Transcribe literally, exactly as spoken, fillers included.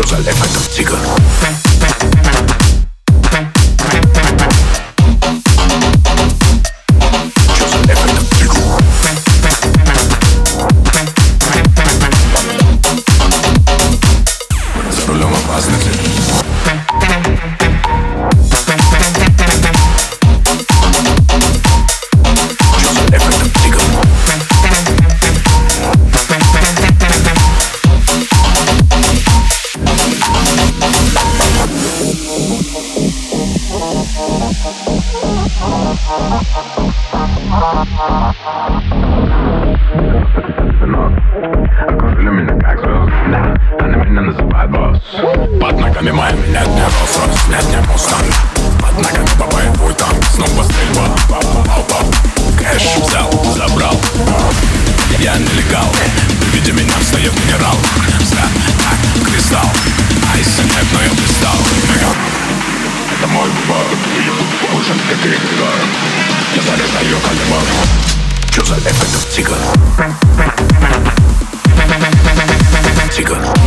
за эффектом тигр? Чё за эффектом тигр? За рулем опасных лет. Окружили меня как звезды, да, они меня называют босс. Под ногами моими нет ни Rolls-Royce, нет ни Mustang. Под ногами по-боевой танк, снова стрельба. Кэш взял, забрал. Я нелегал, при виде меня встает генерал. Взгляд, как кристалл, айса нет, но я блистал. Это мой выбор, уже как игра. Я заряжаю калибр. Чё за эффектов тигр? Тигр.